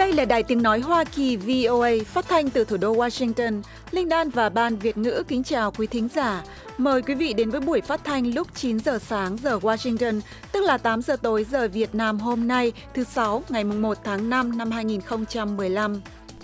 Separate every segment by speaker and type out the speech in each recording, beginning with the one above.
Speaker 1: Đây là Đài Tiếng Nói Hoa Kỳ VOA phát thanh từ thủ đô Washington. Linh Đan và Ban Việt ngữ kính chào quý thính giả. Mời quý vị đến với buổi phát thanh lúc 9 giờ sáng giờ Washington, tức là 8 giờ tối giờ Việt Nam hôm nay, thứ Sáu, ngày 1 tháng 5 năm 2015.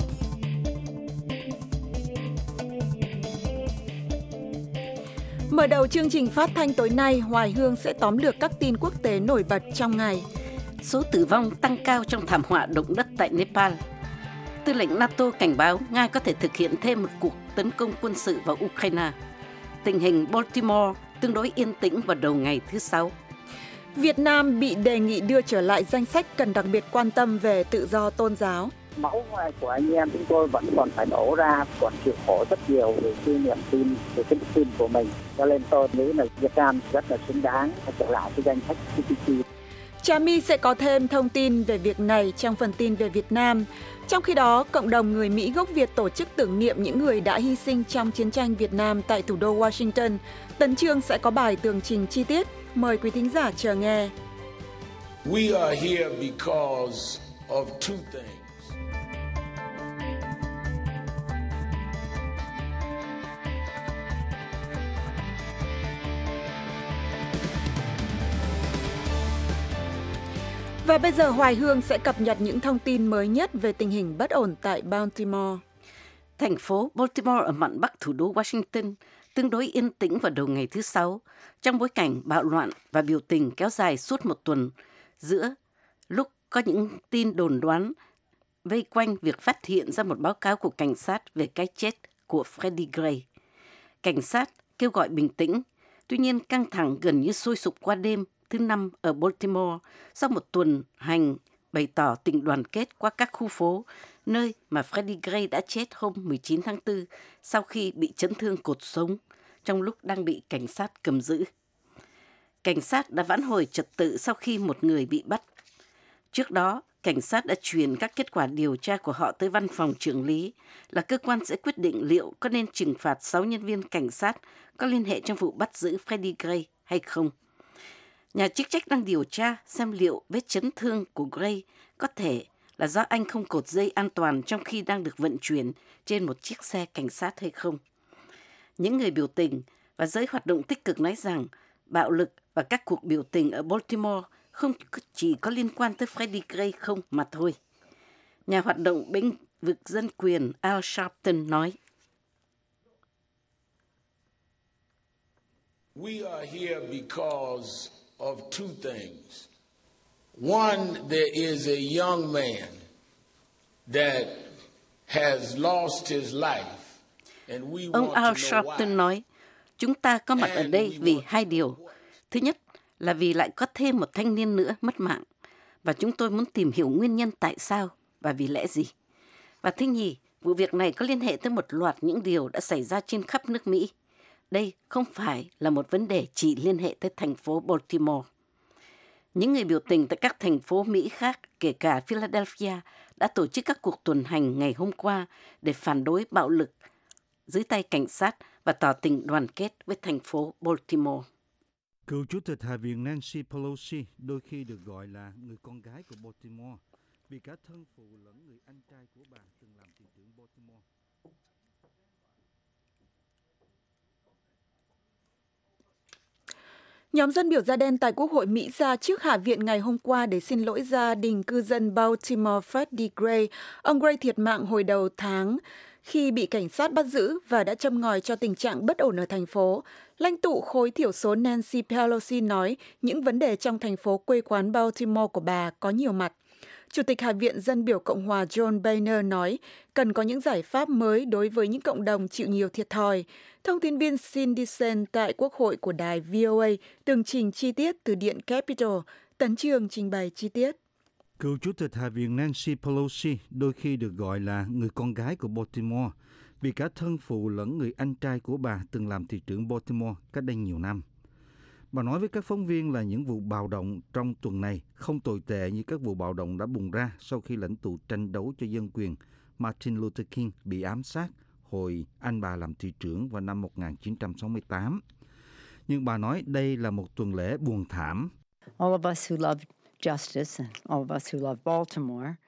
Speaker 1: Mở đầu chương trình phát thanh tối nay, Hoài Hương sẽ tóm lược các tin quốc tế nổi bật trong ngày.
Speaker 2: Số tử vong tăng cao trong thảm họa động đất tại Nepal. Tư lệnh NATO cảnh báo Nga có thể thực hiện thêm một cuộc tấn công quân sự vào Ukraine. Tình hình Baltimore tương đối yên tĩnh vào đầu ngày thứ Sáu.
Speaker 1: Việt Nam bị đề nghị đưa trở lại danh sách cần đặc biệt quan tâm về tự do tôn giáo.
Speaker 3: Máu của anh em chúng tôi vẫn còn phải đổ ra, còn chịu khổ rất nhiều về cái niềm tin, về cái đức tin của mình. Cho nên tôi nghĩ là Việt Nam rất là xứng đáng trở lại cái danh sách CPT.
Speaker 1: Trà My sẽ có thêm thông tin về việc này trong phần tin về Việt Nam. Trong khi đó, cộng đồng người Mỹ gốc Việt tổ chức tưởng niệm những người đã hy sinh trong chiến tranh Việt Nam tại thủ đô Washington. Tấn Chương sẽ có bài tường trình chi tiết. Mời quý thính giả chờ nghe.
Speaker 4: We are here because of two things.
Speaker 1: Và bây giờ Hoài Hương sẽ cập nhật những thông tin mới nhất về tình hình bất ổn tại Baltimore.
Speaker 2: Thành phố Baltimore ở mạn bắc thủ đô Washington tương đối yên tĩnh vào đầu ngày thứ Sáu, trong bối cảnh bạo loạn và biểu tình kéo dài suốt một tuần, giữa lúc có những tin đồn đoán vây quanh việc phát hiện ra một báo cáo của cảnh sát về cái chết của Freddie Gray. Cảnh sát kêu gọi bình tĩnh, tuy nhiên căng thẳng gần như sôi sục qua đêm thứ Năm ở Baltimore sau một tuần hành bày tỏ tình đoàn kết qua các khu phố, nơi mà Freddie Gray đã chết hôm 19 tháng 4 sau khi bị chấn thương cột sống trong lúc đang bị cảnh sát cầm giữ. Cảnh sát đã vãn hồi trật tự sau khi một người bị bắt. Trước đó, cảnh sát đã truyền các kết quả điều tra của họ tới văn phòng trưởng lý, là cơ quan sẽ quyết định liệu có nên trừng phạt 6 nhân viên cảnh sát có liên hệ trong vụ bắt giữ Freddie Gray hay không. Nhà chức trách đang điều tra xem liệu vết chấn thương của Gray có thể là do anh không cột dây an toàn trong khi đang được vận chuyển trên một chiếc xe cảnh sát hay không. Những người biểu tình và giới hoạt động tích cực nói rằng bạo lực và các cuộc biểu tình ở Baltimore không chỉ có liên quan tới Freddie Gray không mà thôi. Nhà hoạt động bênh vực dân quyền Al Sharpton nói:
Speaker 4: We are here because of two things. One, there is a young man that has lost his life, and we
Speaker 2: Ông
Speaker 4: want
Speaker 2: Al
Speaker 4: to know
Speaker 2: Sharpton
Speaker 4: why.
Speaker 2: nói, chúng ta có mặt ở đây vì hai điều. Thứ nhất là vì lại có thêm một thanh niên nữa mất mạng, và chúng tôi muốn tìm hiểu nguyên nhân tại sao và vì lẽ gì. Và thứ nhì, vụ việc này có liên hệ tới một loạt những điều đã xảy ra trên khắp nước Mỹ. Đây không phải là một vấn đề chỉ liên hệ tới thành phố Baltimore. Những người biểu tình tại các thành phố Mỹ khác, kể cả Philadelphia, đã tổ chức các cuộc tuần hành ngày hôm qua để phản đối bạo lực dưới tay cảnh sát và tỏ tình đoàn kết với thành phố Baltimore.
Speaker 5: Cựu Chủ tịch Hạ viện Nancy Pelosi, đôi khi được gọi là người con gái của Baltimore, vì cả thân phụ lẫn người anh trai của bà từng làm thị trưởng Baltimore.
Speaker 1: Nhóm dân biểu da đen tại Quốc hội Mỹ ra trước Hạ viện ngày hôm qua để xin lỗi gia đình cư dân Baltimore Freddie Gray. Ông Gray thiệt mạng hồi đầu tháng khi bị cảnh sát bắt giữ và đã châm ngòi cho tình trạng bất ổn ở thành phố. Lãnh tụ khối thiểu số Nancy Pelosi nói những vấn đề trong thành phố quê quán Baltimore của bà có nhiều mặt. Chủ tịch Hạ viện Dân biểu Cộng hòa John Boehner nói cần có những giải pháp mới đối với những cộng đồng chịu nhiều thiệt thòi. Thông tin viên Cindy Sen tại Quốc hội của đài VOA tường trình chi tiết từ Điện Capitol. Tấn Chương trình bày chi tiết.
Speaker 5: Cựu Chủ tịch Hạ viện Nancy Pelosi, đôi khi được gọi là người con gái của Baltimore, vì cả thân phụ lẫn người anh trai của bà từng làm thị trưởng Baltimore cách đây nhiều năm. Bà nói với các phóng viên là những vụ bạo động trong tuần này không tồi tệ như các vụ bạo động đã bùng ra sau khi lãnh tụ tranh đấu cho dân quyền Martin Luther King bị ám sát hồi anh bà làm thị trưởng vào năm 1968. Nhưng bà nói đây là một tuần lễ buồn thảm.
Speaker 6: All of us who love justice and all of us who love Baltimore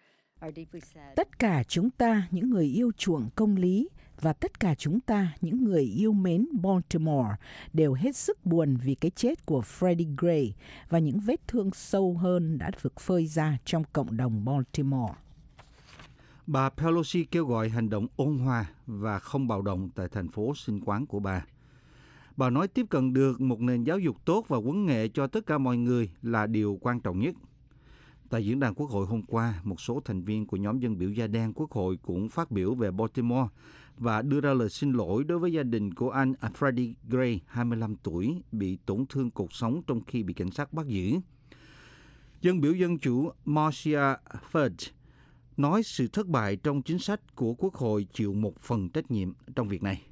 Speaker 6: Tất cả chúng ta, những người yêu chuộng công lý, và tất cả chúng ta, những người yêu mến Baltimore, đều hết sức buồn vì cái chết của Freddie Gray và những vết thương sâu hơn đã được phơi ra trong cộng đồng Baltimore.
Speaker 5: Bà Pelosi kêu gọi hành động ôn hòa và không bạo động tại thành phố sinh quán của bà. Bà nói tiếp cận được một nền giáo dục tốt và huấn nghệ cho tất cả mọi người là điều quan trọng nhất. Tại diễn đàn Quốc hội hôm qua, một số thành viên của nhóm dân biểu da đen Quốc hội cũng phát biểu về Baltimore và đưa ra lời xin lỗi đối với gia đình của anh Freddie Gray, 25 tuổi, bị tổn thương cột sống trong khi bị cảnh sát bắt giữ. Dân biểu Dân chủ Marcia Fudge nói sự thất bại trong chính sách của Quốc hội chịu một phần trách nhiệm trong việc này.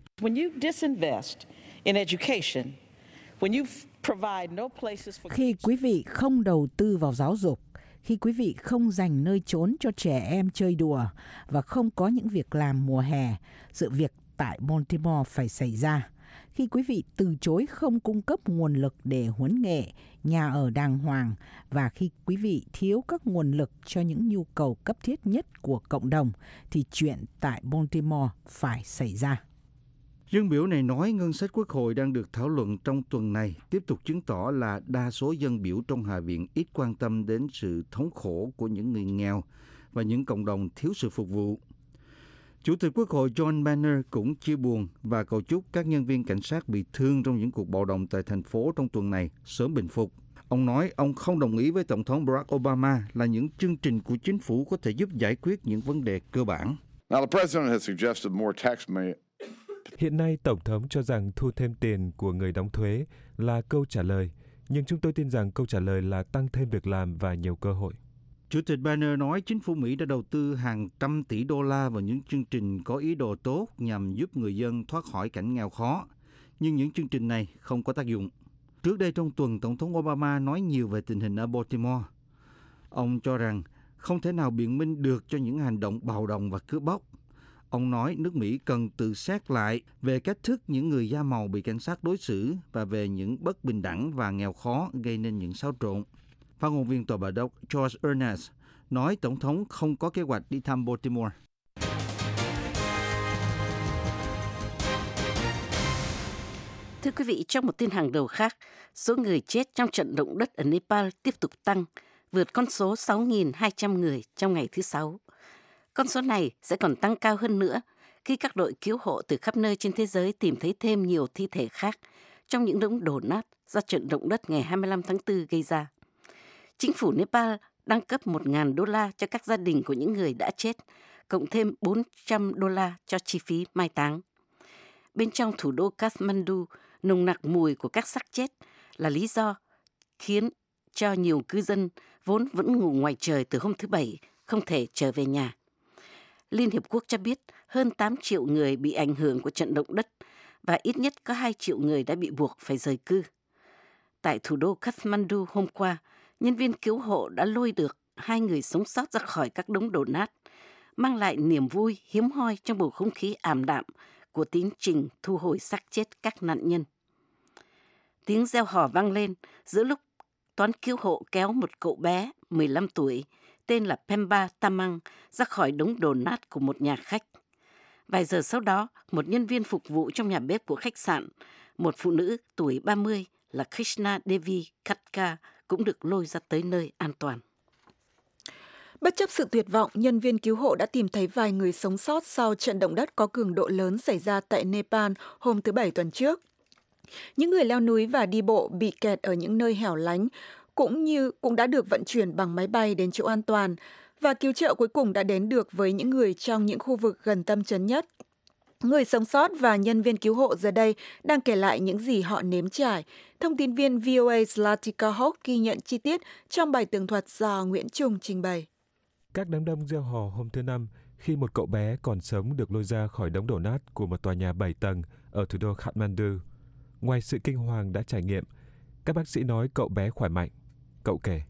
Speaker 6: Khi quý vị không đầu tư vào giáo dục, khi quý vị không dành nơi trốn cho trẻ em chơi đùa và không có những việc làm mùa hè, sự việc tại Baltimore phải xảy ra. Khi quý vị từ chối không cung cấp nguồn lực để huấn nghệ, nhà ở đàng hoàng, và khi quý vị thiếu các nguồn lực cho những nhu cầu cấp thiết nhất của cộng đồng, thì chuyện tại Baltimore phải xảy ra.
Speaker 5: Dân biểu này nói ngân sách Quốc hội đang được thảo luận trong tuần này tiếp tục chứng tỏ là đa số dân biểu trong Hạ viện ít quan tâm đến sự thống khổ của những người nghèo và những cộng đồng thiếu sự phục vụ. Chủ tịch Quốc hội John Boehner cũng chia buồn và cầu chúc các nhân viên cảnh sát bị thương trong những cuộc bạo động tại thành phố trong tuần này sớm bình phục. Ông nói ông không đồng ý với Tổng thống Barack Obama là những chương trình của chính phủ có thể giúp giải quyết những vấn đề cơ bản.
Speaker 7: Hiện nay, Tổng thống cho rằng thu thêm tiền của người đóng thuế là câu trả lời, nhưng chúng tôi tin rằng câu trả lời là tăng thêm việc làm và nhiều cơ hội.
Speaker 5: Chủ tịch Boehner nói chính phủ Mỹ đã đầu tư hàng trăm tỷ đô la vào những chương trình có ý đồ tốt nhằm giúp người dân thoát khỏi cảnh nghèo khó, nhưng những chương trình này không có tác dụng. Trước đây trong tuần, Tổng thống Obama nói nhiều về tình hình ở Baltimore. Ông cho rằng không thể nào biện minh được cho những hành động bạo động và cướp bóc. Ông nói nước Mỹ cần tự xét lại về cách thức những người da màu bị cảnh sát đối xử và về những bất bình đẳng và nghèo khó gây nên những xáo trộn. Phát ngôn viên Tòa Bạch Ốc George Ernest nói Tổng thống không có kế hoạch đi thăm Baltimore.
Speaker 2: Thưa quý vị, trong một tin hàng đầu khác, số người chết trong trận động đất ở Nepal tiếp tục tăng, vượt con số 6.200 người trong ngày thứ Sáu. Con số này sẽ còn tăng cao hơn nữa khi các đội cứu hộ từ khắp nơi trên thế giới tìm thấy thêm nhiều thi thể khác trong những đống đổ nát do trận động đất ngày 25 tháng 4 gây ra. Chính phủ Nepal đang cấp 1.000 đô la cho các gia đình của những người đã chết, cộng thêm 400 đô la cho chi phí mai táng. Bên trong thủ đô Kathmandu, nồng nặc mùi của các xác chết là lý do khiến cho nhiều cư dân vốn vẫn ngủ ngoài trời từ hôm thứ Bảy không thể trở về nhà. Liên Hiệp Quốc cho biết hơn 8 triệu người bị ảnh hưởng của trận động đất và ít nhất có 2 triệu người đã bị buộc phải rời cư. Tại thủ đô Kathmandu hôm qua, nhân viên cứu hộ đã lôi được 2 người sống sót ra khỏi các đống đổ nát, mang lại niềm vui hiếm hoi trong bầu không khí ảm đạm của tiến trình thu hồi xác chết các nạn nhân. Tiếng reo hò vang lên giữa lúc toán cứu hộ kéo một cậu bé 15 tuổi tên là Pemba Tamang ra khỏi đống đổ nát của một nhà khách. Vài giờ sau đó, một nhân viên phục vụ trong nhà bếp của khách sạn, một phụ nữ tuổi 30 là Krishna Devi Katka cũng được lôi ra tới nơi an toàn.
Speaker 1: Bất chấp sự tuyệt vọng, nhân viên cứu hộ đã tìm thấy vài người sống sót sau trận động đất có cường độ lớn xảy ra tại Nepal hôm thứ Bảy tuần trước. Những người leo núi và đi bộ bị kẹt ở những nơi hẻo lánh cũng đã được vận chuyển bằng máy bay đến chỗ an toàn, và cứu trợ cuối cùng đã đến được với những người trong những khu vực gần tâm chấn nhất. Người sống sót và nhân viên cứu hộ giờ đây đang kể lại những gì họ nếm trải. Thông tin viên VOA Zlatica Hock ghi nhận chi tiết trong bài tường thuật do Nguyễn Trung trình bày.
Speaker 7: Các đám đông reo hò hôm thứ Năm khi một cậu bé còn sống được lôi ra khỏi đống đổ nát của một tòa nhà 7 tầng ở thủ đô Kathmandu. Ngoài sự kinh hoàng đã trải nghiệm, các bác sĩ nói cậu bé khỏe mạnh. Cậu kể.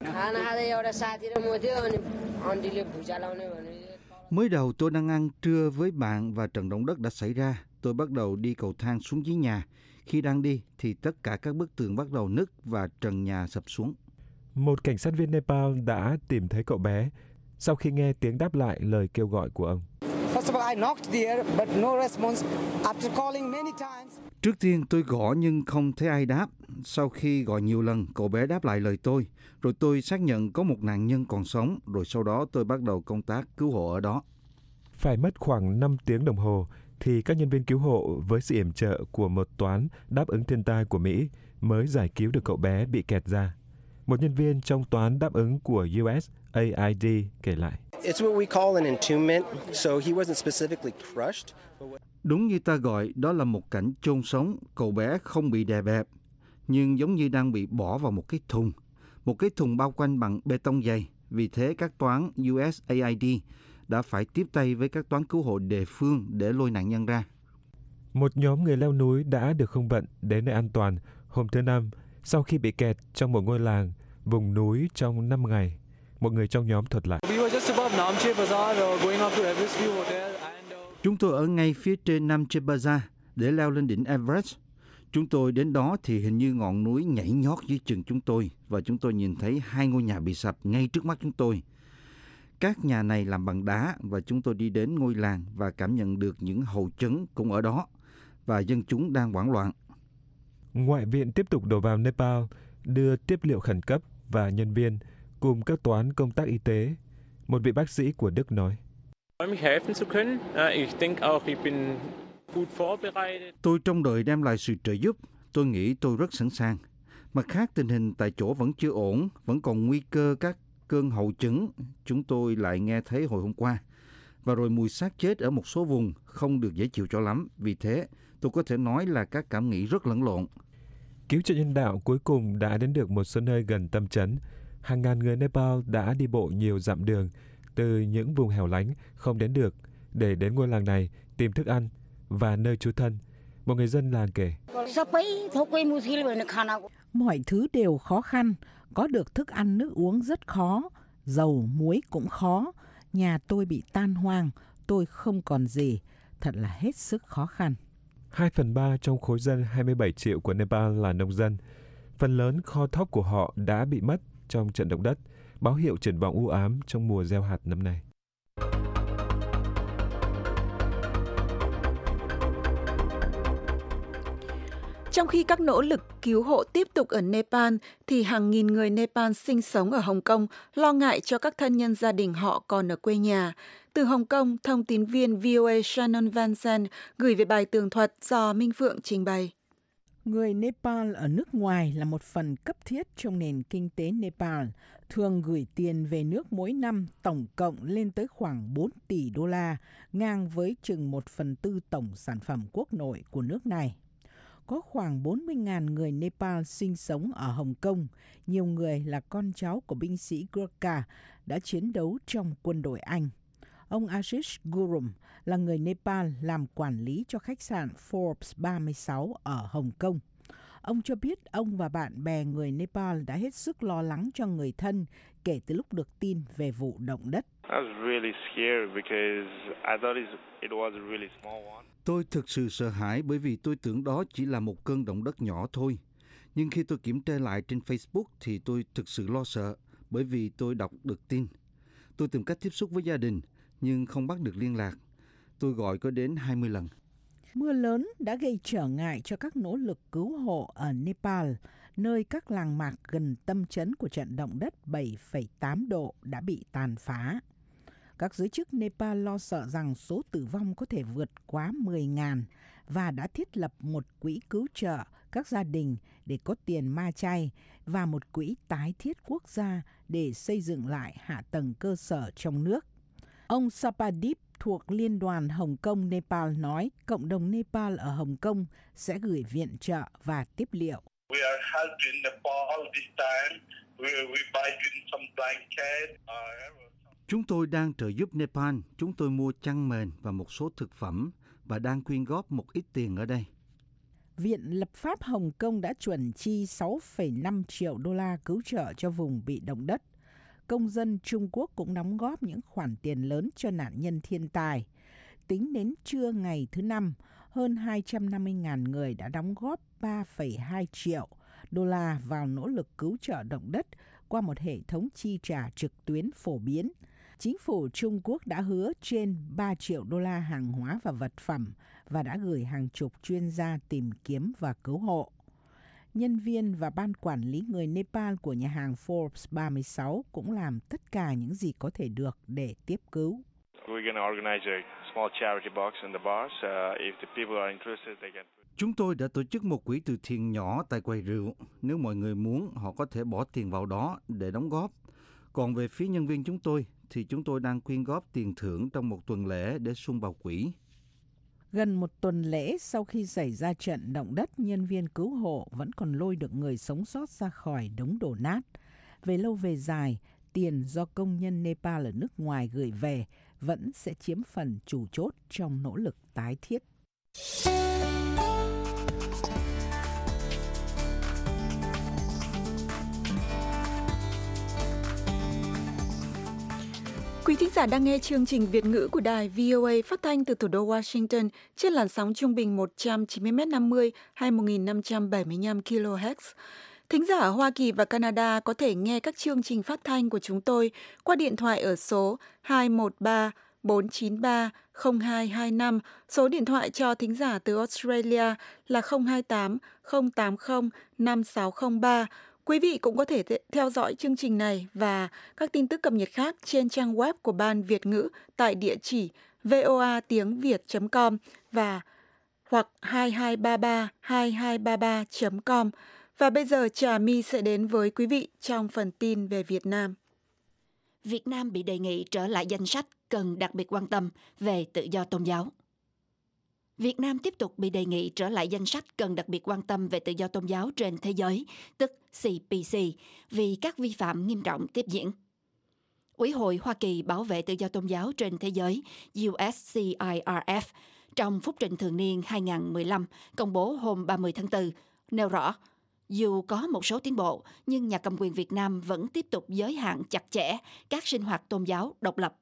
Speaker 5: Mới đầu tôi đang ăn trưa với bạn và trận động đất đã xảy ra. Tôi bắt đầu đi cầu thang xuống dưới nhà. Khi đang đi thì tất cả các bức tường bắt đầu nứt và trần nhà sập xuống.
Speaker 7: Một cảnh sát viên Nepal đã tìm thấy cậu bé, sau khi nghe tiếng đáp lại lời kêu gọi của ông.
Speaker 5: Trước tiên tôi gõ nhưng không thấy ai đáp. Sau khi gọi nhiều lần, cậu bé đáp lại lời tôi. Rồi tôi xác nhận có một nạn nhân còn sống. Rồi sau đó tôi bắt đầu công tác cứu hộ ở đó.
Speaker 7: Phải mất khoảng 5 tiếng đồng hồ thì các nhân viên cứu hộ với sự yểm trợ của một toán đáp ứng thiên tai của Mỹ mới giải cứu được cậu bé bị kẹt ra. Một nhân viên trong toán đáp ứng của USAID kể lại.
Speaker 5: Đúng như ta gọi, đó là một cảnh chôn sống. Cậu bé không bị đè bẹp, nhưng giống như đang bị bỏ vào một cái thùng bao quanh bằng bê tông dày. Vì thế các toán USAID đã phải tiếp tay với các toán cứu hộ địa phương để lôi nạn nhân ra.
Speaker 7: Một nhóm người leo núi đã được không vận đến nơi an toàn hôm thứ Năm sau khi bị kẹt trong một ngôi làng vùng núi trong 5 ngày. Một người trong nhóm thuật lại.
Speaker 5: Chúng tôi ở ngay phía trên Namche Bazaar để leo lên đỉnh Everest. Chúng tôi đến đó thì hình như ngọn núi nhảy nhót dưới chân chúng tôi và chúng tôi nhìn thấy 2 ngôi nhà bị sập ngay trước mắt chúng tôi. Các nhà này làm bằng đá và chúng tôi đi đến ngôi làng và cảm nhận được những hậu chấn cũng ở đó và dân chúng đang hoảng loạn.
Speaker 7: Ngoại viện tiếp tục đổ vào Nepal, đưa tiếp liệu khẩn cấp và nhân viên cùng các toán công tác y tế. Một vị bác sĩ của Đức nói.
Speaker 5: Tôi trông đợi đem lại sự trợ giúp. Tôi nghĩ tôi rất sẵn sàng. Mặt khác, tình hình tại chỗ vẫn chưa ổn, vẫn còn nguy cơ các cơn hậu chấn chúng tôi lại nghe thấy hồi hôm qua. Và rồi mùi xác chết ở một số vùng không được dễ chịu cho lắm. Vì thế, tôi có thể nói là các cảm nghĩ rất lẫn lộn.
Speaker 7: Cứu trợ nhân đạo cuối cùng đã đến được một số nơi gần tâm trấn. Hàng ngàn người Nepal đã đi bộ nhiều dặm đường từ những vùng hẻo lánh không đến được để đến ngôi làng này tìm thức ăn và nơi trú thân. Một người dân làng kể.
Speaker 6: Mọi thứ đều khó khăn, có được thức ăn nước uống rất khó, dầu muối cũng khó. Nhà tôi bị tan hoang, tôi không còn gì, thật là hết sức khó khăn.
Speaker 7: 2/3 trong khối dân 27 triệu của Nepal là nông dân. Phần lớn kho thóc của họ đã bị mất trong trận động đất, báo hiệu triển vọng u ám trong mùa gieo hạt năm nay.
Speaker 1: Trong khi các nỗ lực cứu hộ tiếp tục ở Nepal, thì hàng nghìn người Nepal sinh sống ở Hồng Kông lo ngại cho các thân nhân gia đình họ còn ở quê nhà. Từ Hồng Kông, thông tín viên VOA Shannon Van Zandt gửi về bài tường thuật do Minh Phượng trình bày.
Speaker 6: Người Nepal ở nước ngoài là một phần cấp thiết trong nền kinh tế Nepal, thường gửi tiền về nước mỗi năm tổng cộng lên tới khoảng 4 tỷ đô la, ngang với chừng 1/4 tổng sản phẩm quốc nội của nước này. Có khoảng 40.000 người Nepal sinh sống ở Hồng Kông, nhiều người là con cháu của binh sĩ Gurkha đã chiến đấu trong quân đội Anh. Ông Ashish Gurum là người Nepal làm quản lý cho khách sạn Forbes 36 ở Hồng Kông. Ông cho biết ông và bạn bè người Nepal đã hết sức lo lắng cho người thân kể từ lúc được tin về vụ động đất.
Speaker 5: Tôi thực sự sợ hãi bởi vì tôi tưởng đó chỉ là một cơn động đất nhỏ thôi. Nhưng khi tôi kiểm tra lại trên Facebook thì tôi thực sự lo sợ bởi vì tôi đọc được tin. Tôi tìm cách tiếp xúc với gia đình nhưng không bắt được liên lạc. Tôi gọi có đến 20 lần.
Speaker 6: Mưa lớn đã gây trở ngại cho các nỗ lực cứu hộ ở Nepal, nơi các làng mạc gần tâm trấn của trận động đất 7,8 độ đã bị tàn phá. Các giới chức Nepal lo sợ rằng số tử vong có thể vượt quá 10.000 và đã thiết lập một quỹ cứu trợ các gia đình để có tiền ma chay và một quỹ tái thiết quốc gia để xây dựng lại hạ tầng cơ sở trong nước. Ông Sapadip thuộc Liên đoàn Hồng Kông Nepal nói cộng đồng Nepal ở Hồng Kông sẽ gửi viện trợ và tiếp liệu.
Speaker 5: Chúng tôi đang trợ giúp Nepal. Chúng tôi mua chăn mền và một số thực phẩm và đang quyên góp một ít tiền ở đây.
Speaker 6: Viện Lập pháp Hồng Kông đã chuẩn chi 6,5 triệu đô la cứu trợ cho vùng bị động đất. Công dân Trung Quốc cũng đóng góp những khoản tiền lớn cho nạn nhân thiên tai. Tính đến trưa ngày thứ Năm, hơn 250.000 người đã đóng góp 3,2 triệu đô la vào nỗ lực cứu trợ động đất qua một hệ thống chi trả trực tuyến phổ biến. Chính phủ Trung Quốc đã hứa trên 3 triệu đô la hàng hóa và vật phẩm và đã gửi hàng chục chuyên gia tìm kiếm và cứu hộ. Nhân viên và ban quản lý người Nepal của nhà hàng Forbes 36 cũng làm tất cả những gì có thể được để tiếp cứu.
Speaker 5: Chúng tôi đã tổ chức một quỹ từ thiện nhỏ tại quầy rượu. Nếu mọi người muốn, họ có thể bỏ tiền vào đó để đóng góp. Còn về phía nhân viên chúng tôi, thì chúng tôi đang quyên góp tiền thưởng trong một tuần lễ để sung vào quỹ.
Speaker 6: Gần một tuần lễ sau khi xảy ra trận động đất, nhân viên cứu hộ vẫn còn lôi được người sống sót ra khỏi đống đổ nát. Về lâu về dài, tiền do công nhân Nepal ở nước ngoài gửi về vẫn sẽ chiếm phần chủ chốt trong nỗ lực tái thiết.
Speaker 1: Quý thính giả đang nghe chương trình Việt ngữ của đài VOA phát thanh từ thủ đô Washington trên làn sóng trung bình 190m50 hay 1575 kHz. Thính giả ở Hoa Kỳ và Canada có thể nghe các chương trình phát thanh của chúng tôi qua điện thoại ở số 213 493 0225. Số điện thoại cho thính giả từ Australia là 028 080 5603. Quý vị cũng có thể theo dõi chương trình này và các tin tức cập nhật khác trên trang web của Ban Việt ngữ tại địa chỉ voatiengviet.com và hoặc 2233 com. Và bây giờ Trà My sẽ đến với quý vị trong phần tin về Việt Nam.
Speaker 8: Việt Nam bị đề nghị trở lại danh sách cần đặc biệt quan tâm về tự do tôn giáo. Việt Nam tiếp tục bị đề nghị trở lại danh sách cần đặc biệt quan tâm về tự do tôn giáo trên thế giới, tức CPC, vì các vi phạm nghiêm trọng tiếp diễn. Ủy hội Hoa Kỳ bảo vệ tự do tôn giáo trên thế giới, USCIRF, trong phúc trình thường niên 2015, công bố hôm 30 tháng 4, nêu rõ, dù có một số tiến bộ, nhưng nhà cầm quyền Việt Nam vẫn tiếp tục giới hạn chặt chẽ các sinh hoạt tôn giáo độc lập.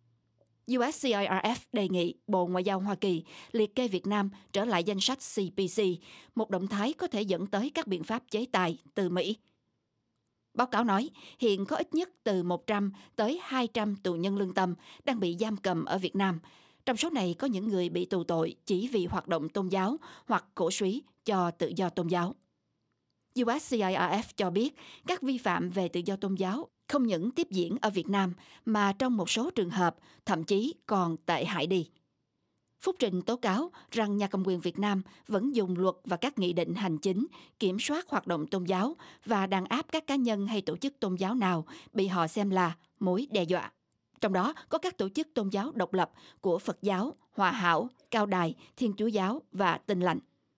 Speaker 8: USCIRF đề nghị Bộ Ngoại giao Hoa Kỳ liệt kê Việt Nam trở lại danh sách CPC, một động thái có thể dẫn tới các biện pháp chế tài từ Mỹ. Báo cáo nói, hiện có ít nhất từ 100 tới 200 tù nhân lương tâm đang bị giam cầm ở Việt Nam. Trong số này có những người bị tù tội chỉ vì hoạt động tôn giáo hoặc cổ suý cho tự do tôn giáo. USCIRF cho biết các vi phạm về tự do tôn giáo không những tiếp diễn ở Việt Nam mà trong một số trường hợp thậm chí còn tệ hại đi. Phúc trình tố cáo rằng nhà cầm quyền Việt Nam vẫn dùng luật và các nghị định hành chính kiểm soát hoạt động tôn giáo và đàn áp các cá nhân hay tổ chức tôn giáo nào bị họ xem là mối đe dọa. Trong đó có các tổ chức tôn giáo độc lập của Phật giáo, Hòa Hảo, Cao Đài, Thiên Chúa giáo và Tin Lành.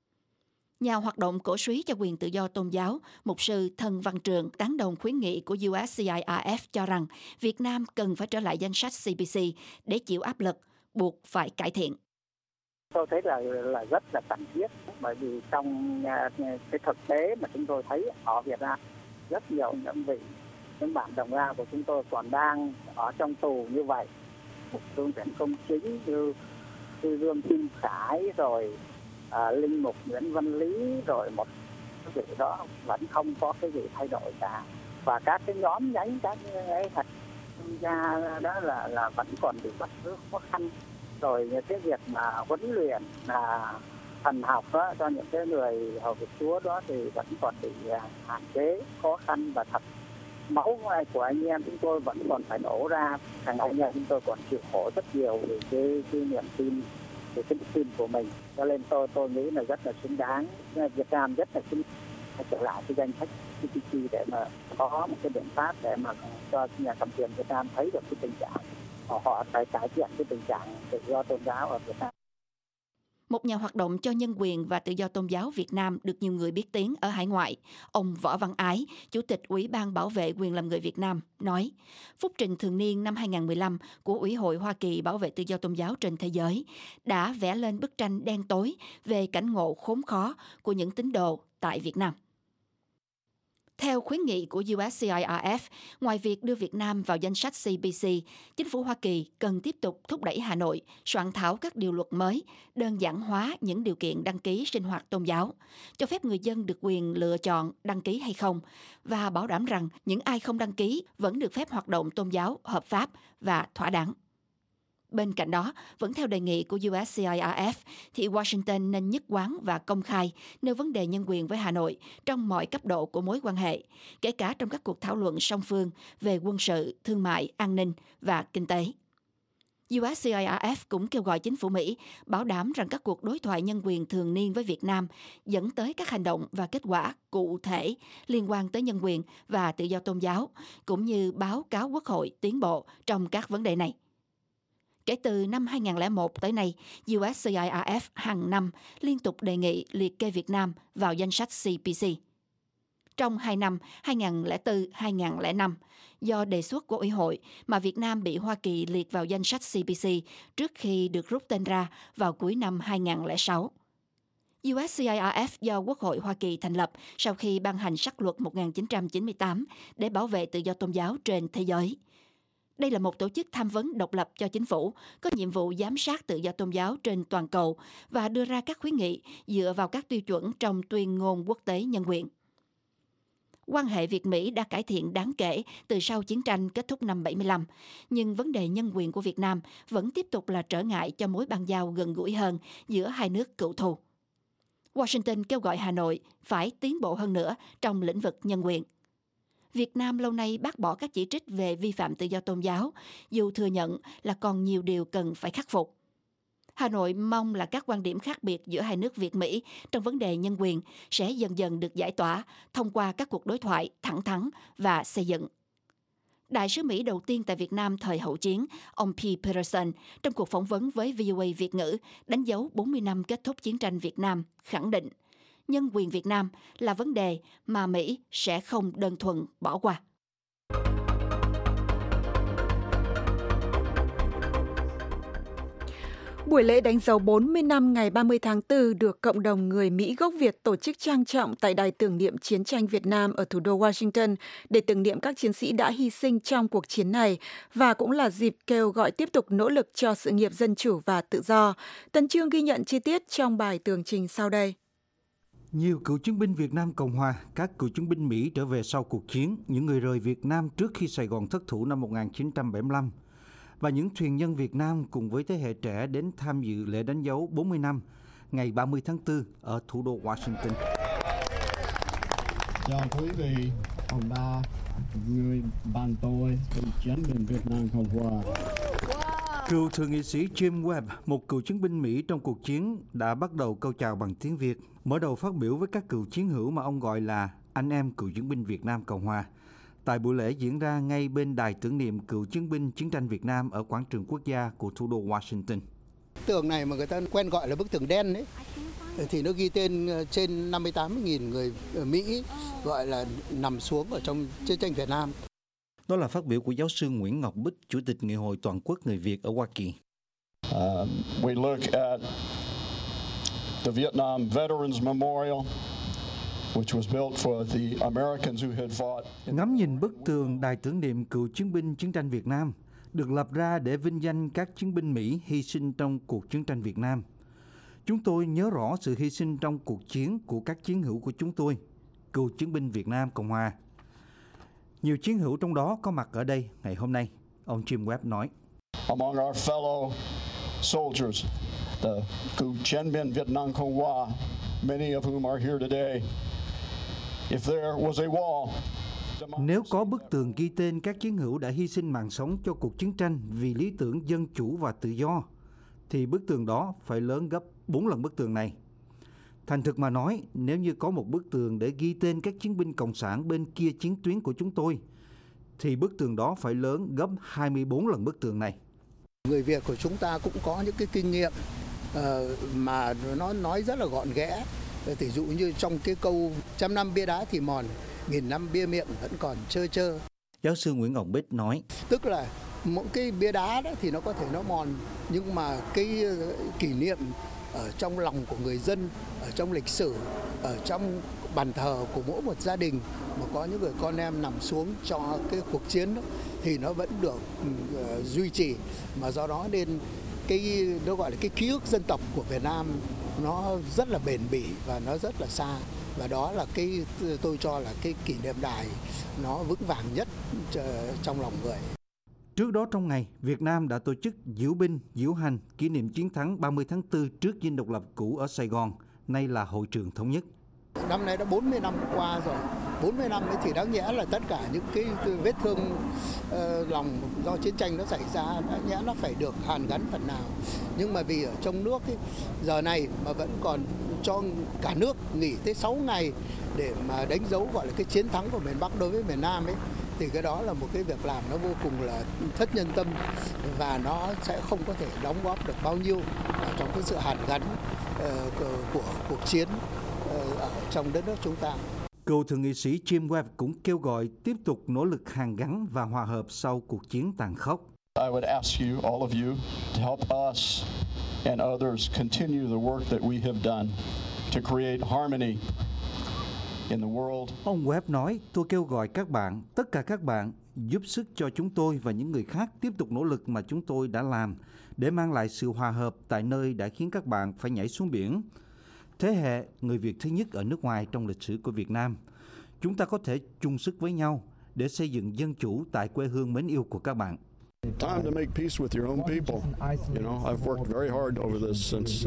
Speaker 8: Nhà hoạt động cổ suý cho quyền tự do tôn giáo, mục sư Thân Văn Trường tán đồng khuyến nghị của USCIRF cho rằng Việt Nam cần phải trở lại danh sách CPC để chịu áp lực, buộc phải cải thiện.
Speaker 3: Tôi thấy là rất là cần thiết, bởi vì trong cái thực tế mà chúng tôi thấy ở Việt Nam rất nhiều những bạn đồng bào của chúng tôi còn đang ở trong tù như vậy. Một phương tiện công chính như Dương Kim Khải rồi Linh Mục Nguyễn Văn Lý rồi một cái gì đó vẫn không có cái gì thay đổi cả, và các cái nhóm nhánh các cái thật ra đó là vẫn còn bị bắt giữ khó khăn. Rồi cái việc mà huấn luyện là thần học đó, cho những cái người hầu việc Chúa đó thì vẫn còn bị hạn chế, khó khăn, và thật máu của anh em chúng tôi vẫn còn phải đổ ra. Thằng anh em chúng tôi còn chịu khổ rất nhiều vì cái niềm tin, về cái đức tin của mình. Cho nên tôi nghĩ là rất là xứng đáng, Việt Nam rất là xứng đáng trở lại cái danh sách CPC để mà có một cái biện pháp để mà cho nhà cầm quyền Việt Nam thấy được cái tình trạng họ phải cải thiện cái tình trạng tự do tôn giáo ở Việt Nam.
Speaker 8: Một nhà hoạt động cho nhân quyền và tự do tôn giáo Việt Nam được nhiều người biết tiếng ở hải ngoại, ông Võ Văn Ái, Chủ tịch Ủy ban Bảo vệ quyền làm người Việt Nam, nói, phúc trình thường niên năm 2015 của Ủy hội Hoa Kỳ Bảo vệ tự do tôn giáo trên thế giới đã vẽ lên bức tranh đen tối về cảnh ngộ khốn khó của những tín đồ tại Việt Nam. Theo khuyến nghị của USCIRF, ngoài việc đưa Việt Nam vào danh sách CBC, chính phủ Hoa Kỳ cần tiếp tục thúc đẩy Hà Nội soạn thảo các điều luật mới, đơn giản hóa những điều kiện đăng ký sinh hoạt tôn giáo, cho phép người dân được quyền lựa chọn đăng ký hay không, và bảo đảm rằng những ai không đăng ký vẫn được phép hoạt động tôn giáo hợp pháp và thỏa đáng. Bên cạnh đó, vẫn theo đề nghị của USCIRF, thì Washington nên nhất quán và công khai nêu vấn đề nhân quyền với Hà Nội trong mọi cấp độ của mối quan hệ, kể cả trong các cuộc thảo luận song phương về quân sự, thương mại, an ninh và kinh tế. USCIRF cũng kêu gọi chính phủ Mỹ bảo đảm rằng các cuộc đối thoại nhân quyền thường niên với Việt Nam dẫn tới các hành động và kết quả cụ thể liên quan tới nhân quyền và tự do tôn giáo, cũng như báo cáo Quốc hội tiến bộ trong các vấn đề này. Kể từ năm 2001 tới nay, USCIRF hàng năm liên tục đề nghị liệt kê Việt Nam vào danh sách CBC. Trong 2 năm 2004-2005, do đề xuất của Ủy hội mà Việt Nam bị Hoa Kỳ liệt vào danh sách CBC trước khi được rút tên ra vào cuối năm 2006. USCIRF do Quốc hội Hoa Kỳ thành lập sau khi ban hành sắc luật 1998 để bảo vệ tự do tôn giáo trên thế giới. Đây là một tổ chức tham vấn độc lập cho chính phủ, có nhiệm vụ giám sát tự do tôn giáo trên toàn cầu và đưa ra các khuyến nghị dựa vào các tiêu chuẩn trong tuyên ngôn quốc tế nhân quyền. Quan hệ Việt-Mỹ đã cải thiện đáng kể từ sau chiến tranh kết thúc năm 75, nhưng vấn đề nhân quyền của Việt Nam vẫn tiếp tục là trở ngại cho mối bang giao gần gũi hơn giữa hai nước cựu thù. Washington kêu gọi Hà Nội phải tiến bộ hơn nữa trong lĩnh vực nhân quyền. Việt Nam lâu nay bác bỏ các chỉ trích về vi phạm tự do tôn giáo, dù thừa nhận là còn nhiều điều cần phải khắc phục. Hà Nội mong là các quan điểm khác biệt giữa hai nước Việt-Mỹ trong vấn đề nhân quyền sẽ dần dần được giải tỏa thông qua các cuộc đối thoại thẳng thắn và xây dựng. Đại sứ Mỹ đầu tiên tại Việt Nam thời hậu chiến, ông P. Peterson, trong cuộc phỏng vấn với VOA Việt ngữ, đánh dấu 40 năm kết thúc chiến tranh Việt Nam, khẳng định nhân quyền Việt Nam là vấn đề mà Mỹ sẽ không đơn thuần bỏ qua.
Speaker 1: Buổi lễ đánh dấu 40 năm ngày 30 tháng 4 được cộng đồng người Mỹ gốc Việt tổ chức trang trọng tại Đài tưởng niệm chiến tranh Việt Nam ở thủ đô Washington để tưởng niệm các chiến sĩ đã hy sinh trong cuộc chiến này và cũng là dịp kêu gọi tiếp tục nỗ lực cho sự nghiệp dân chủ và tự do. Tấn Chương ghi nhận chi tiết trong bài tường trình sau đây.
Speaker 5: Nhiều cựu chiến binh Việt Nam Cộng Hòa, các cựu chiến binh Mỹ trở về sau cuộc chiến, những người rời Việt Nam trước khi Sài Gòn thất thủ năm 1975, và những thuyền nhân Việt Nam cùng với thế hệ trẻ đến tham dự lễ đánh dấu 40 năm ngày 30 tháng 4 ở thủ đô Washington.
Speaker 9: Chào quý vị, ông bà, người bạn tôi, cựu chiến binh Việt Nam Cộng Hòa.
Speaker 5: Cựu thượng nghị sĩ Jim Webb, một cựu chiến binh Mỹ trong cuộc chiến, đã bắt đầu câu chào bằng tiếng Việt, mở đầu phát biểu với các cựu chiến hữu mà ông gọi là anh em cựu chiến binh Việt Nam Cộng Hòa, tại buổi lễ diễn ra ngay bên đài tưởng niệm cựu chiến binh chiến tranh Việt Nam ở quảng trường quốc gia của thủ đô Washington.
Speaker 10: Tường này mà người ta quen gọi là bức tường đen đấy, thì nó ghi tên trên 58.000 người ở Mỹ gọi là nằm xuống ở trong chiến tranh Việt Nam.
Speaker 5: Đó là phát biểu của giáo sư Nguyễn Ngọc Bích, Chủ tịch Nghị hội Toàn quốc Người Việt ở Hoa Kỳ.
Speaker 9: We look at the Vietnam Veterans Memorial, which was built for the Americans who had fought.
Speaker 5: Ngắm nhìn bức tường đài tưởng niệm cựu chiến binh chiến tranh Việt Nam được lập ra để vinh danh các chiến binh Mỹ hy sinh trong cuộc chiến tranh Việt Nam. Chúng tôi nhớ rõ sự hy sinh trong cuộc chiến của các chiến hữu của chúng tôi, cựu chiến binh Việt Nam Cộng Hòa. Nhiều chiến hữu trong đó có mặt ở đây ngày hôm nay, ông Jim Webb nói.
Speaker 9: Among our fellow soldiers, the cựu chiến binh Việt Nam Cộng Hòa, many of whom are here today. If there was a wall,
Speaker 5: nếu có bức tường ghi tên các chiến hữu đã hy sinh mạng sống cho cuộc chiến tranh vì lý tưởng dân chủ và tự do, thì bức tường đó phải lớn gấp 4 lần bức tường này. Thành thực mà nói, nếu như có một bức tường để ghi tên các chiến binh cộng sản bên kia chiến tuyến của chúng tôi, thì bức tường đó phải lớn gấp 24 lần bức tường này.
Speaker 10: Người Việt của chúng ta cũng có những cái kinh nghiệm mà nó nói rất là gọn ghẽ. Ví dụ như trong cái câu 100 năm bia đá thì mòn, 1000 năm bia miệng vẫn còn trơ trơ.
Speaker 5: Giáo sư Nguyễn Ngọc Bích nói.
Speaker 10: Tức là mỗi cái bia đá đó thì nó có thể nó mòn, nhưng mà cái kỷ niệm ở trong lòng của người dân, ở trong lịch sử, ở trong bàn thờ của mỗi một gia đình mà có những người con em nằm xuống cho cái cuộc chiến đó, thì nó vẫn được duy trì, mà do đó nên nó gọi là cái ký ức dân tộc của Việt Nam nó rất là bền bỉ và nó rất là xa, và đó là tôi cho là cái kỷ niệm đài nó vững vàng nhất trong lòng người.
Speaker 5: Trước đó trong ngày, Việt Nam đã tổ chức diễu binh, diễu hành kỷ niệm chiến thắng 30 tháng 4 trước Dinh Độc lập cũ ở Sài Gòn, nay là Hội trường Thống nhất.
Speaker 10: Năm nay đã 40 năm qua rồi. 40 năm ấy thì đáng nhẽ là tất cả những cái vết thương lòng do chiến tranh nó xảy ra, đáng nhẽ nó phải được hàn gắn phần nào. Nhưng mà vì ở trong nước ấy, giờ này mà vẫn còn cho cả nước nghỉ tới 6 ngày để mà đánh dấu gọi là cái chiến thắng của miền Bắc đối với miền Nam ấy, thì cái đó là một cái việc làm nó vô cùng là thất nhân tâm, và nó sẽ không có thể đóng góp được bao nhiêu trong cái sự hàn gắn của cuộc chiến ở trong đất nước chúng ta.
Speaker 5: Cựu thượng nghị sĩ Jim Webb cũng kêu gọi tiếp tục nỗ lực hàn gắn và hòa hợp sau cuộc chiến tàn khốc.
Speaker 9: I would ask you, all of you, to help us and others continue the work that we have done to create harmony in the world.
Speaker 5: Ông Webb nói, tôi kêu gọi các bạn, tất cả các bạn, giúp sức cho chúng tôi và những người khác tiếp tục nỗ lực mà chúng tôi đã làm để mang lại sự hòa hợp tại nơi đã khiến các bạn phải nhảy xuống biển. Thế hệ người Việt thứ nhất ở nước ngoài trong lịch sử của Việt Nam, chúng ta có thể chung sức với nhau để xây dựng dân chủ tại quê hương mến yêu của các bạn.
Speaker 9: Time to make peace with your own people. You know, I've worked very hard over this since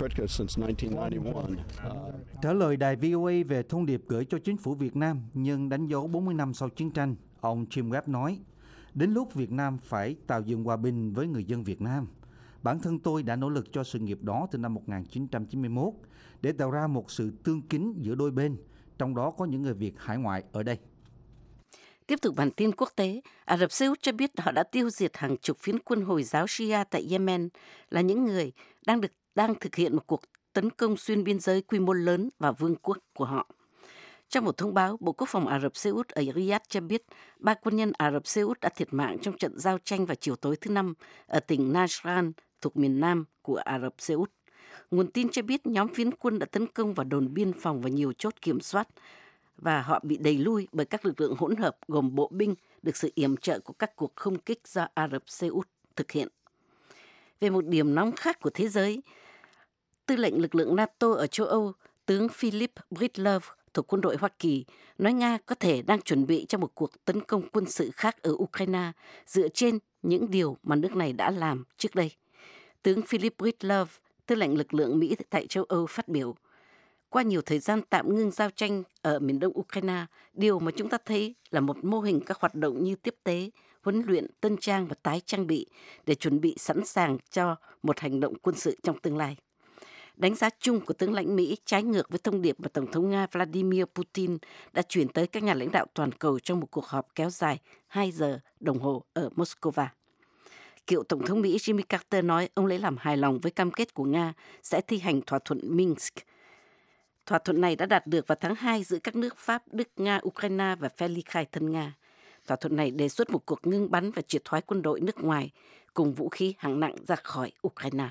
Speaker 9: 1991.
Speaker 5: Trả lời đài VOA về thông điệp gửi cho chính phủ Việt Nam nhân đánh dấu 40 năm sau chiến tranh, ông Jim Webb nói, đến lúc Việt Nam phải tạo dựng hòa bình với người dân Việt Nam. Bản thân tôi đã nỗ lực cho sự nghiệp đó từ năm 1991 để tạo ra một sự tương kính giữa đôi bên, trong đó có những người Việt hải ngoại ở đây.
Speaker 2: Tiếp tục bản tin quốc tế, Ả Rập Xê Út cho biết họ đã tiêu diệt hàng chục phiến quân Hồi giáo Shia tại Yemen, là những người đang thực hiện một cuộc tấn công xuyên biên giới quy mô lớn vào vương quốc của họ. Trong một thông báo, Bộ Quốc phòng Ả Rập Xê Út ở Riyadh cho biết 3 quân nhân Ả Rập Xê Út đã thiệt mạng trong trận giao tranh vào chiều tối thứ Năm ở tỉnh Najran thuộc miền Nam của Ả Rập Xê Út. Nguồn tin cho biết nhóm phiến quân đã tấn công vào đồn biên phòng và nhiều chốt kiểm soát, và họ bị đẩy lui bởi các lực lượng hỗn hợp gồm bộ binh được sự yểm trợ của các cuộc không kích do Ả Rập Xê Út thực hiện. Về một điểm nóng khác của thế giới, Tư lệnh lực lượng NATO ở châu Âu, tướng Philip Breedlove thuộc quân đội Hoa Kỳ, nói Nga có thể đang chuẩn bị cho một cuộc tấn công quân sự khác ở Ukraine dựa trên những điều mà nước này đã làm trước đây. Tướng Philip Breedlove, tư lệnh lực lượng Mỹ tại châu Âu phát biểu, qua nhiều thời gian tạm ngưng giao tranh ở miền đông Ukraine, điều mà chúng ta thấy là một mô hình các hoạt động như tiếp tế, huấn luyện, tân trang và tái trang bị để chuẩn bị sẵn sàng cho một hành động quân sự trong tương lai. Đánh giá chung của tướng lãnh Mỹ trái ngược với thông điệp mà Tổng thống Nga Vladimir Putin đã chuyển tới các nhà lãnh đạo toàn cầu trong một cuộc họp kéo dài 2 giờ đồng hồ ở Moscow. Cựu Tổng thống Mỹ Jimmy Carter nói ông lấy làm hài lòng với cam kết của Nga sẽ thi hành thỏa thuận Minsk. Thỏa thuận này đã đạt được vào tháng 2 giữa các nước Pháp, Đức, Nga, Ukraine và phe ly khai thân Nga. Thỏa thuận này đề xuất một cuộc ngưng bắn và triệt thoái quân đội nước ngoài cùng vũ khí hạng nặng ra khỏi Ukraine.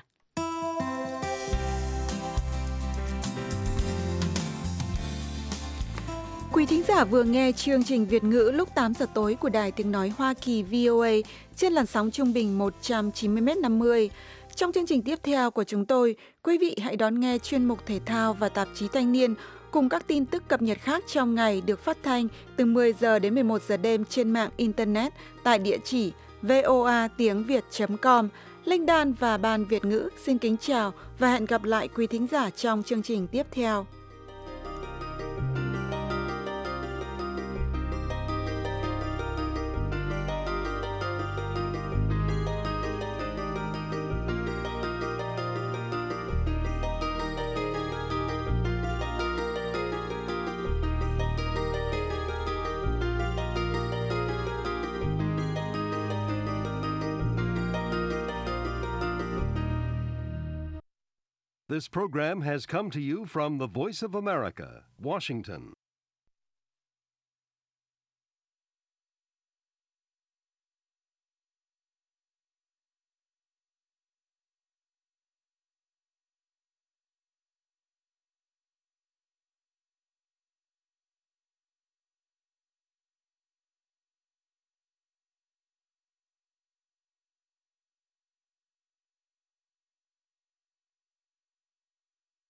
Speaker 1: Quý thính giả vừa nghe chương trình Việt ngữ lúc 8 giờ tối của Đài Tiếng Nói Hoa Kỳ VOA trên làn sóng trung bình 190m50. Trong chương trình tiếp theo của chúng tôi, quý vị hãy đón nghe chuyên mục thể thao và tạp chí thanh niên cùng các tin tức cập nhật khác trong ngày được phát thanh từ 10 giờ đến 11 giờ đêm trên mạng Internet tại địa chỉ voatiengviet.com. Linh Đan và Ban Việt ngữ xin kính chào và hẹn gặp lại quý thính giả trong chương trình tiếp theo.
Speaker 11: This program has come to you from the Voice of America, Washington.